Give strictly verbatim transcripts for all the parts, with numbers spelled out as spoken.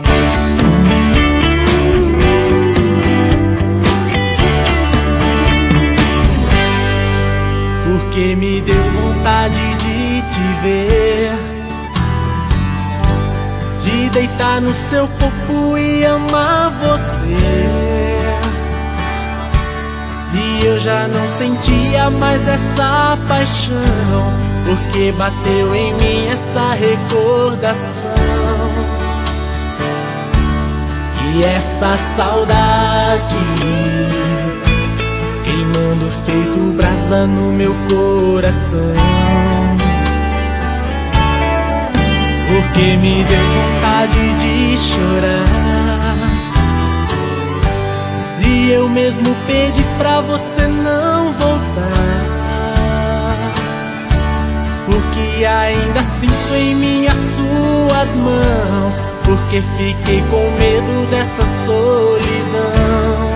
Porque me deu vontade de te ver, de deitar no seu corpo e amar você. Se eu já não sentia mais essa paixão, porque bateu em mim essa recordação. E essa saudade queimando feito brasa no meu coração. Porque me deu vontade de chorar, se eu mesmo pedi pra você não voltar. Porque ainda sinto em minhas suas mãos, porque fiquei com medo dessa solidão.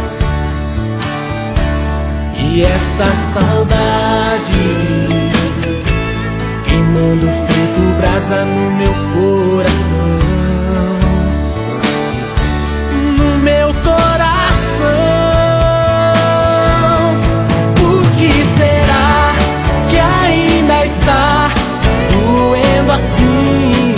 E essa saudade queimando feito brasa no meu coração. No meu coração. O que será que ainda está doendo assim?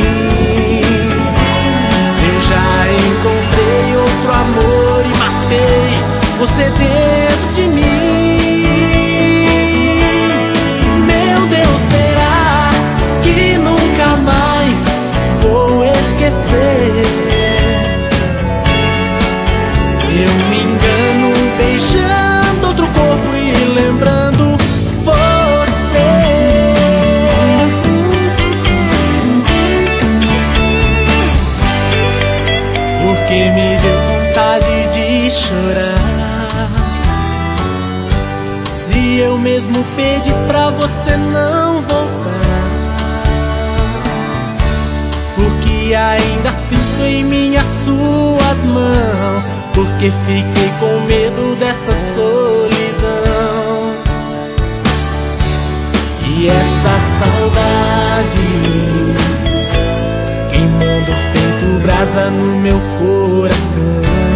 Se eu já encontrei outro amor e matei você dentro de mim. Eu me engano beijando outro corpo e lembrando você. Porque me deu vontade de chorar, se eu mesmo pedi pra você não voltar. Porque ainda sinto em minhas suas mãos, porque fiquei com medo dessa solidão. E essa saudade queimando feito brasa no meu coração.